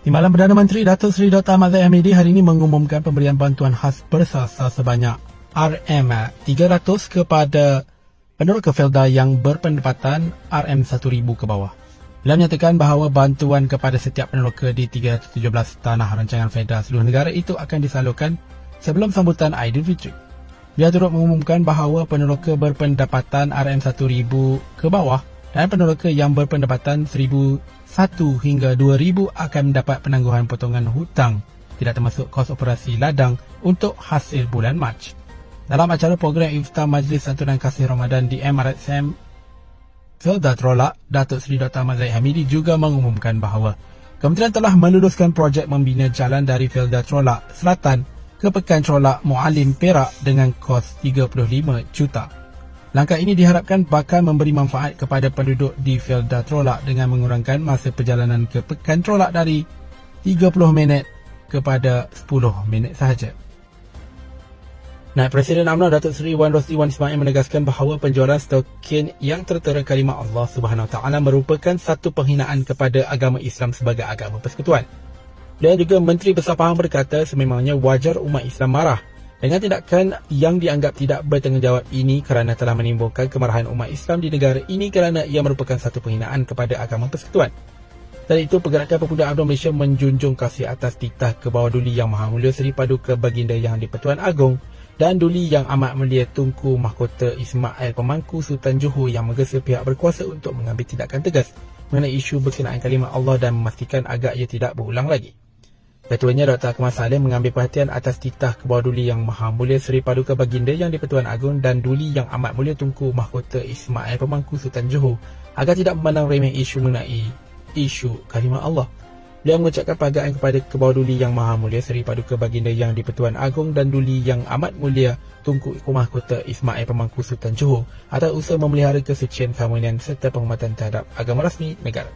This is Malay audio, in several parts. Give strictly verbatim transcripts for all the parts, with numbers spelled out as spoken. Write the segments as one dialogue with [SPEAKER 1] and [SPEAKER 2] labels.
[SPEAKER 1] Timbalan Perdana Menteri Datuk Seri Doktor Ahmad Zahid Hamidi hari ini mengumumkan pemberian bantuan khas bersasar sebanyak R M tiga ratus kepada peneroka Felda yang berpendapatan R M seribu ke bawah. Beliau menyatakan bahawa bantuan kepada setiap peneroka di tiga ratus tujuh belas tanah rancangan Felda seluruh negara itu akan disalurkan sebelum sambutan Aidilfitri. Dia turut mengumumkan bahawa peneroka berpendapatan R M seribu ke bawah dan peneroka yang berpendapatan seribu satu hingga dua ribu akan mendapat penangguhan potongan hutang tidak termasuk kos operasi ladang untuk hasil bulan Mac. Dalam acara program Iftar Majlis Santunan Kasih Ramadan di M R S M Felda Trolak, Datuk Seri Doktor Ahmad Zahid Hamidi juga mengumumkan bahawa kementerian telah meluluskan projek membina jalan dari Felda Trolak Selatan ke Pekan Trolak Mualim Perak dengan kos tiga puluh lima juta. Langkah ini diharapkan bakal memberi manfaat kepada penduduk di Felda Trolak dengan mengurangkan masa perjalanan ke Pekan Trolak dari tiga puluh minit kepada sepuluh minit sahaja. Naib Presiden UMNO Datuk Seri Wan Rosli Wan Ismail menegaskan bahawa penjualan token yang tertera kalimah Allah Subhanahu Wa Taala merupakan satu penghinaan kepada agama Islam sebagai agama persekutuan. Dan juga Menteri Besar Pahang berkata sememangnya wajar umat Islam marah dengan tindakan yang dianggap tidak bertanggungjawab ini kerana telah menimbulkan kemarahan umat Islam di negara ini kerana ia merupakan satu penghinaan kepada agama persekutuan. Dari itu, Pergerakan Pemuda UMNO Malaysia menjunjung kasih atas titah ke bawah Duli Yang Maha Mulia Seri Paduka Baginda Yang di-Pertuan Agong dan Duli Yang Amat Mulia Tunku Mahkota Ismail Pemangku Sultan Johor yang menggesa pihak berkuasa untuk mengambil tindakan tegas mengenai isu berkenaan kalimah Allah dan memastikan agar ia tidak berulang lagi. Ketuanya Doktor Akmal Salim mengambil perhatian atas titah ke bawah Duli Yang Maha Mulia Seri Paduka Baginda Yang di-Pertuan Agong dan Duli Yang Amat Mulia Tunku Mahkota Ismail Pemangku Sultan Johor agar tidak memandang remeh isu mengenai isu kalimah Allah. Beliau mengucapkan penghargaan kepada ke bawah Duli Yang Maha Mulia Seri Paduka Baginda Yang di-Pertuan Agong dan Duli Yang Amat Mulia Tunku Mahkota Ismail Pemangku Sultan Johor atas usaha memelihara kesucian keharmonian serta penghormatan terhadap agama rasmi negara.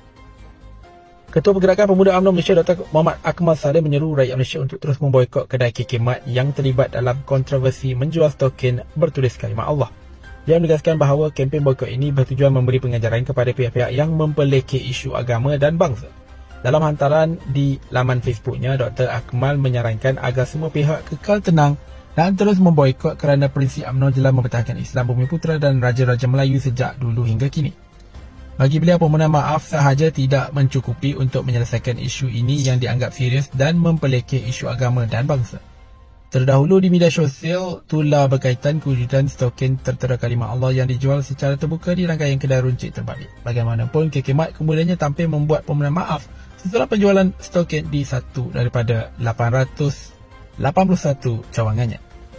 [SPEAKER 1] Ketua Pergerakan Pemuda UMNO Malaysia Doktor Muhammad Akmal Salim menyeru rakyat Malaysia untuk terus memboikot kedai K K Mart yang terlibat dalam kontroversi menjual token bertulis kalimah Allah. Dia menegaskan bahawa kempen boikot ini bertujuan memberi pengajaran kepada pihak-pihak yang mempelekeh isu agama dan bangsa. Dalam hantaran di laman Facebooknya, Doktor Akmal menyarankan agar semua pihak kekal tenang dan terus memboikot kerana prinsip UMNO jelas mempertahankan Islam Bumi Putera dan Raja-Raja Melayu sejak dulu hingga kini. Bagi beliau, permohonan maaf sahaja tidak mencukupi untuk menyelesaikan isu ini yang dianggap serius dan mempelekeh isu agama dan bangsa. Terdahulu di media sosial, tular berkaitan kewujudan token tertera kalimah Allah yang dijual secara terbuka di rangkaian kedai runcit terbalik. Bagaimanapun, K K Mart kemudiannya tampil membuat permohonan maaf setelah penjualan token di satu daripada lapan ratus lapan puluh satu cawangannya.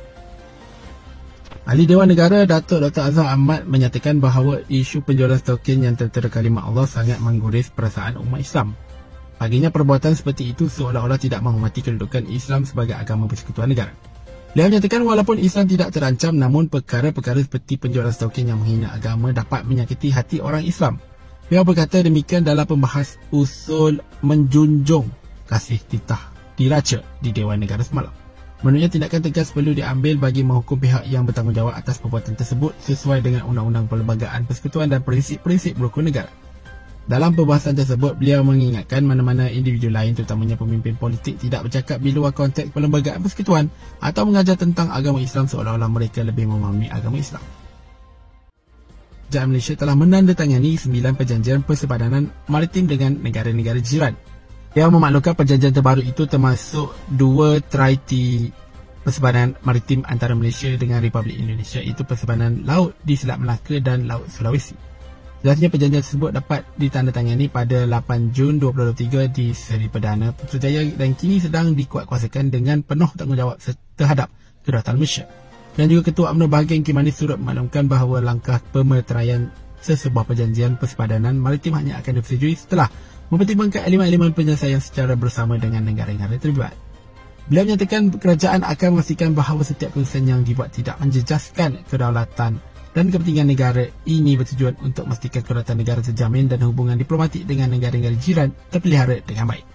[SPEAKER 1] Ahli Dewan Negara Datuk Doktor Azhar Ahmad menyatakan bahawa isu penjualan token yang tertera kalimah Allah sangat mengguris perasaan umat Islam. Baginya, perbuatan seperti itu seolah-olah tidak menghormati kedudukan Islam sebagai agama persekutuan negara. Beliau menyatakan walaupun Islam tidak terancam, namun perkara-perkara seperti penjualan token yang menghina agama dapat menyakiti hati orang Islam. Beliau berkata demikian dalam pembahas usul menjunjung kasih titah diraca di Dewan Negara semalam. Menurutnya, tindakan tegas perlu diambil bagi menghukum pihak yang bertanggungjawab atas perbuatan tersebut sesuai dengan Undang-Undang Perlembagaan Persekutuan dan prinsip-prinsip berhukum negara. Dalam perbahasan tersebut, beliau mengingatkan mana-mana individu lain terutamanya pemimpin politik tidak bercakap di luar konteks Perlembagaan Persekutuan atau mengajar tentang agama Islam seolah-olah mereka lebih memahami agama Islam. Kerajaan Malaysia telah menandatangani sembilan perjanjian persepadanan maritim dengan negara-negara jiran. Yang memaklumkan perjanjian terbaru itu termasuk dua treaty persepadanan maritim antara Malaysia dengan Republik Indonesia, iaitu persepadanan laut di Selat Melaka dan Laut Sulawesi. Selanjutnya, perjanjian tersebut dapat ditandatangani pada lapan Jun dua ribu dua puluh tiga di Seri Perdana Putrajaya dan kini sedang dikuatkuasakan dengan penuh tanggungjawab terhadap kedaulatan Malaysia. Dan juga Ketua UMNO bahagian Kimanis turut memaklumkan bahawa langkah pemeteraian sesebuah perjanjian persepadanan maritim hanya akan disetujui setelah mempertimbangkan elemen-elemen penyelesaian secara bersama dengan negara-negara terlibat. Beliau menyatakan kerajaan akan memastikan bahawa setiap keputusan yang dibuat tidak menjejaskan kedaulatan dan kepentingan negara. Ini bertujuan untuk memastikan kedaulatan negara terjamin dan hubungan diplomatik dengan negara-negara jiran terpelihara dengan baik.